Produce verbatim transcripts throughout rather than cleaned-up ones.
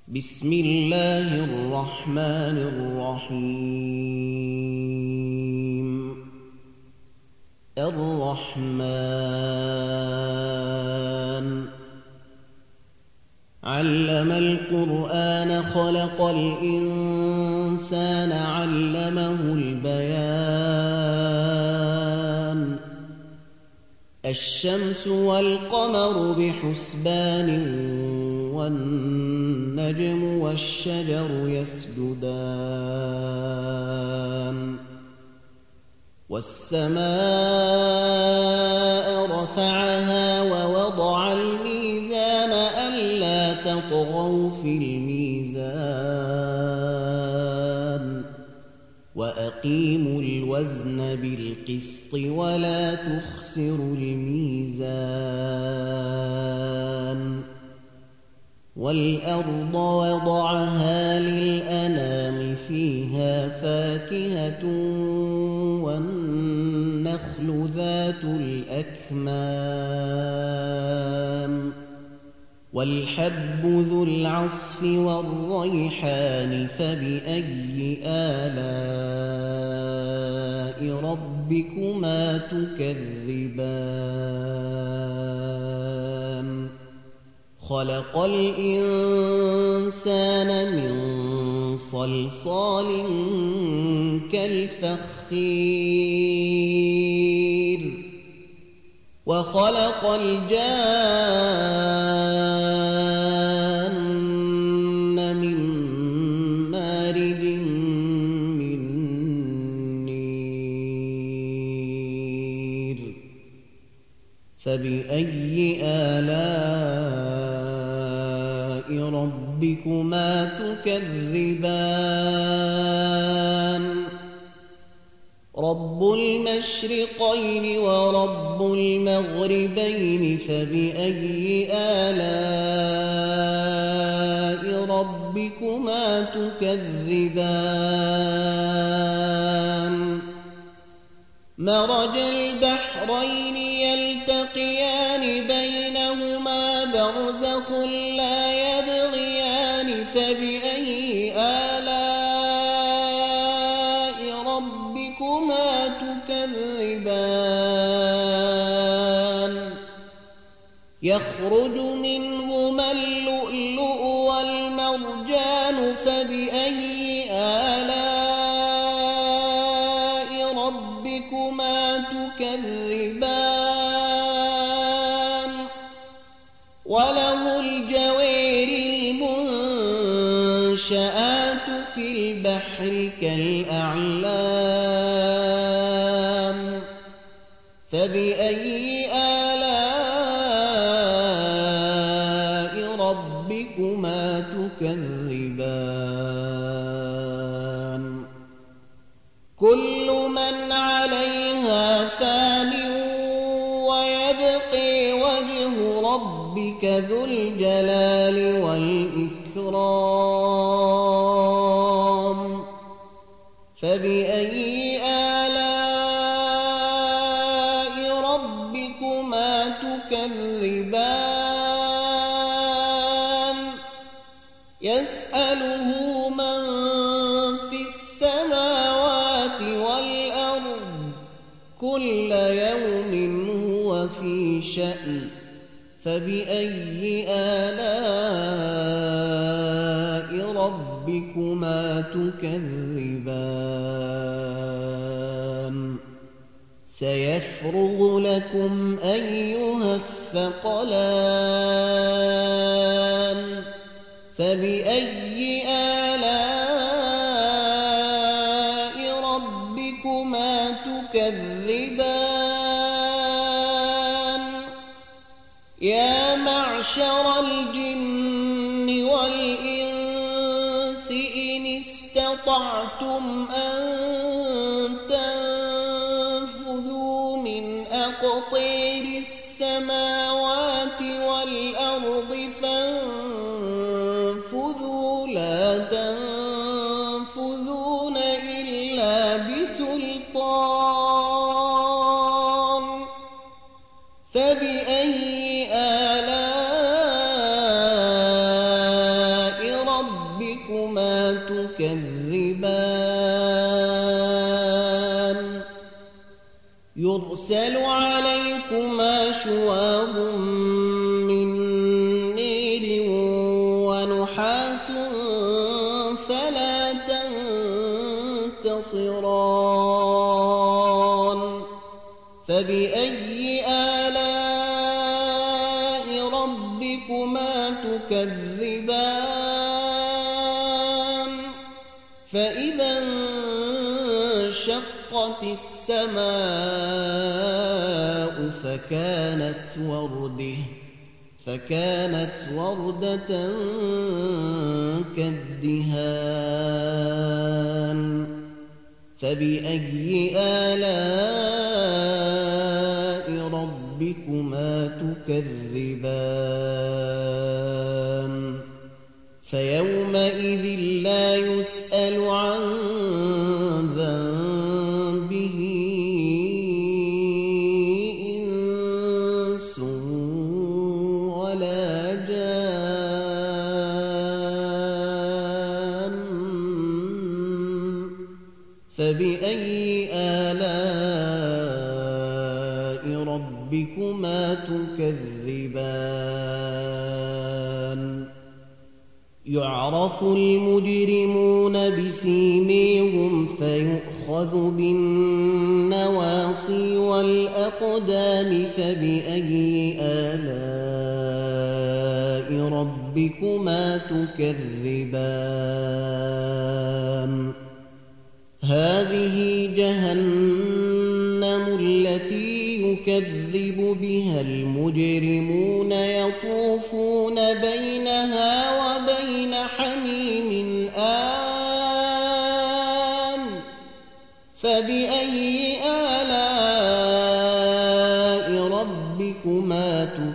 بسم الله الرحمن الرحيم. الرحمن علم القرآن خلق الإنسان علمه البيان. الشمس والقمر بحسبان والنجم والشجر يسجدان. والسماء رفعها ووضع الميزان ألا تطغوا في الميزان وأقيموا الوزن بالقسط ولا تخسروا الميزان. والأرض وضعها للأنام فيها فاكهة والنخل ذات الأكمام والحب ذو العصف والريحان. فبأي آلاء ربكما تكذبان؟ خلق الإنسان من صلصال كالفخير وخلق الجان من مارج من نير. فبأي آلاء ربكما تكذبان؟ رب المشرقين ورب المغربين. فبأي آلاء ربكما تكذبان؟ مرج البحرين يلتقيان بينهما برزخ لا يبغيان. فبأي آلاء ربكما تكذبان؟ يخرج منهما اللؤلؤ والمرجان. فبأي آلاء ربكما تكذبان؟ وله الجوار المنشآت في البحر كالأعلام. فبأي آلاء ربكما تكذبان؟ كل من عليها فان ويبقي وجه ربك ذو الجلال والإكرام. فبأي آلاء ربكما تكذبان؟ يسأله من في السماوات والأرض كل يوم هو في شأن. فبأي آلاء ربكما تكذبان؟ سيفرغ لكم أيها الثقلان. فبأي آلاء ربكما تكذبان؟ يا معشر الجن والإنس إن استطعتم أن تنفذوا من أقطار السماوات والأرض فانفذوا لا تنفذون إلا بسلطان. فبأي آلاء ربكما تكذبان يرسل عليكما شواظ من نير ونحاس فلا تنتصران فبأي آلاء ربكما تكذبان فإذا انشقت السماء فكانت وردة فكانت وردة كالدهان فبأي آلاء ربكما تكذبان فيومئذ لا يسأل عن ذنبه إنس ولا جان فبأي آلاء ربكما تكذبان يعرف المجرمون بسيميهم فيؤخذ بالنواصي والأقدام فبأي آلاء ربكما تكذبان هذه جهنم التي يكذب بها المجرمون يطوفون بينها وبين حميم آن فبأي آلاء ربكما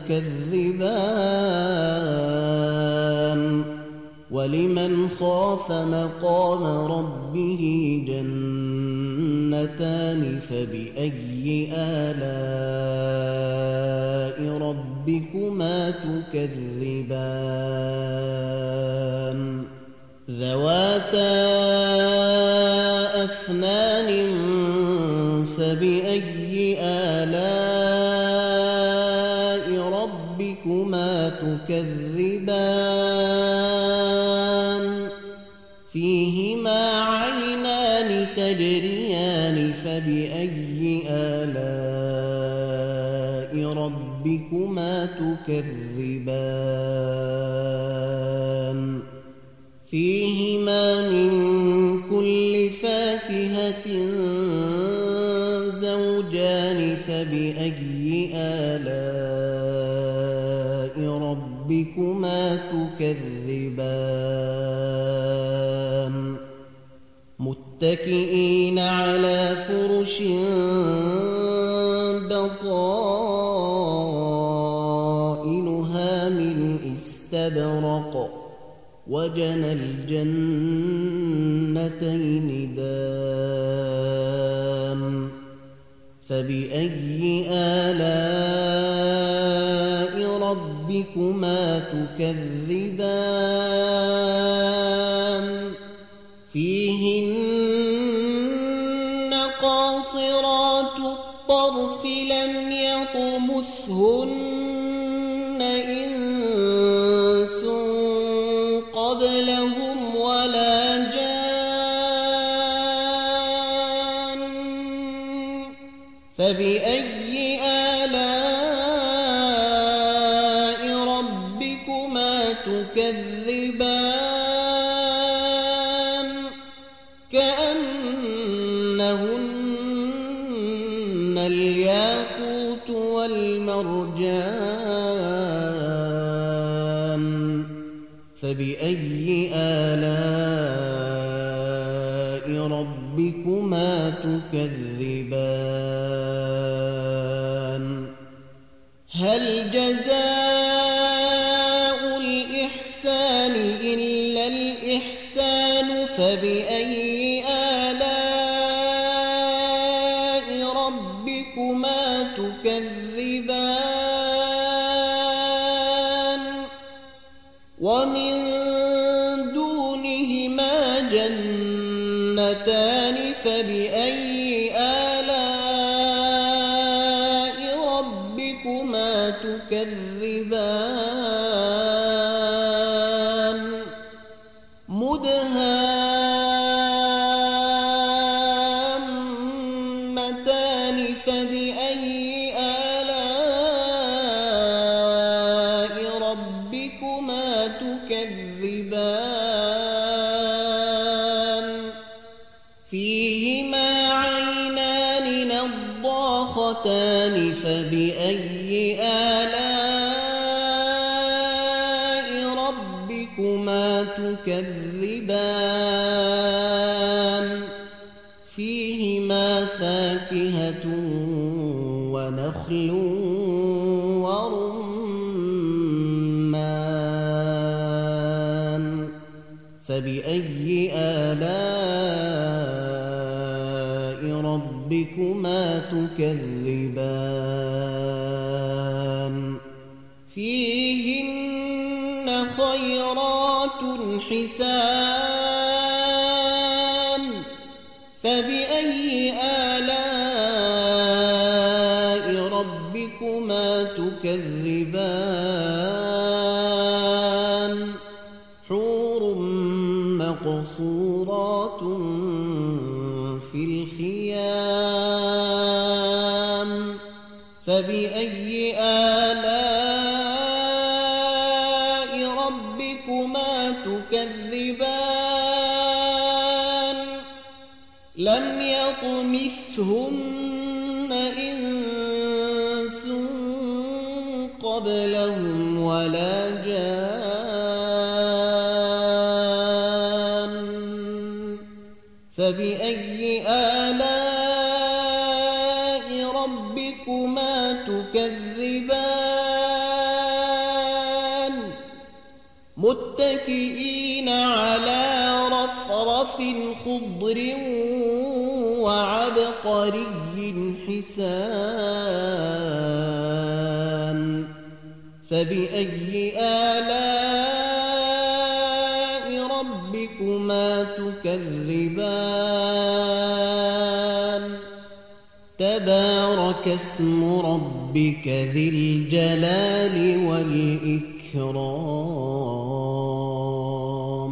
تكذبان ولمن خاف مقام ربه جنتان فبأي آلاء ربكما تكذبان ذواتا أفنان فبأي آلاء ربكما تكذبان فيهما عينان تجريان فبأي آلاء ربكما تكذبان فيهما من كل فاكهة زوجان فبأي آلاء ربكما تكذبان متكئين على فرش بطائنها من استبرق وجنى الجنتين دان فبأي آلاء ربكما تكذبان فيهن قاصرات الطرف لم يطمثهن إنس قبلهم ولا جان فبأي آلاء ربكما تكذبان كأنهن الياقوت والمرجان فبأي آلاء ربكما تكذبان هل جزاء الإحسان إلا الإحسان فبأي آلاء ربكما تكذبان ومن دون جنتان فبأي آلاء ربكما تكذبان مدهامتان فبأي آلاء ربكما تكذبان فيهما عينان نضاختان فبأي آلاء ربكما تكذبان فيهما فاكهة ونخل ورمان فبأي آلاء ربكما تكذبان فيهن خيرات حسان فبأي آلاء ربكما تكذبان حور مقصورات في الخيام فبأي آلاء ربكما تكذبان لم يطمثهن إنس قبلهم ولا جان فبأي آلاء ربكما تكذبان متكئين على رفرف خضر وعبقري حسان فبأي آلاء ربكما تكذبان تبارك اسم ربك ذي الجلال والإكرام